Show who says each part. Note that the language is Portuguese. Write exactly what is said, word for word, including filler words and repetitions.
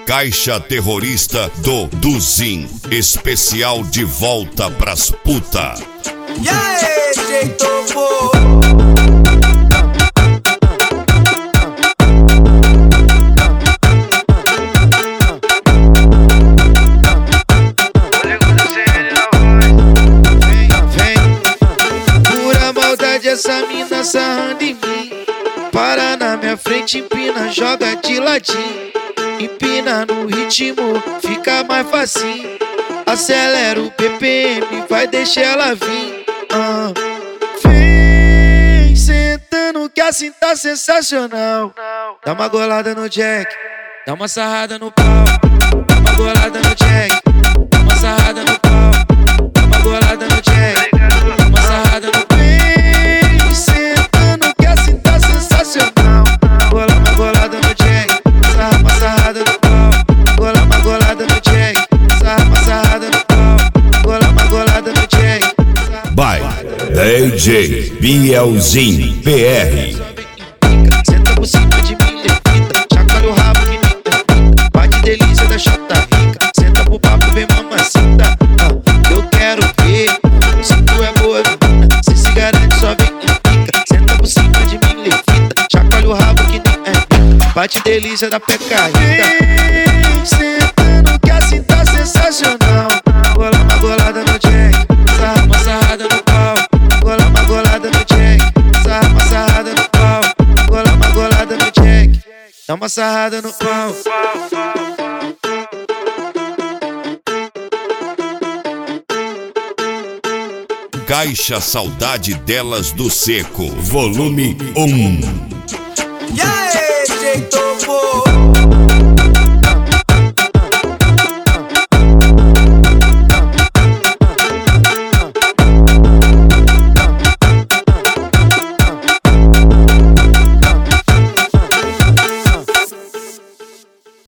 Speaker 1: Caixa terrorista do Duzin, especial de volta pras puta.
Speaker 2: E aí, jeito pô.
Speaker 3: Essa mina sarrando em mim, para na minha frente, empina, joga de ladinho. Empina no ritmo, fica mais facinho. Acelera o B P M, vai deixar ela vir. ah. Vem sentando que assim tá sensacional. Dá uma golada no Jack, dá uma sarrada no pau. Dá uma golada no Jack, dá uma sarrada no pau. Dá uma golada no Jack, dá uma sarrada no pau.
Speaker 1: By D J Bielzinho P R.
Speaker 3: Senta por cima de mim, levita, chacoalha o rabo que nem termita. Bate delícia da chata rica, senta pro papo, vem mamacita. ah, Eu quero ver, se tu é boa menina, cê se garante, só vem e fica. Senta por cima de mim, levita, chacoalha o rabo que nem termita. Bate delícia da peca rica. Sentando que assim tá sensacional. Gola uma golada no Jack, sarra uma sarrada no pau. Gola uma golada no Jack, sarra uma sarrada no pau. Gola uma golada no Jack, dá uma sarrada no pau.
Speaker 1: Caixa Saudade Delas do Seco, volume um.
Speaker 2: E aí, jeito pô.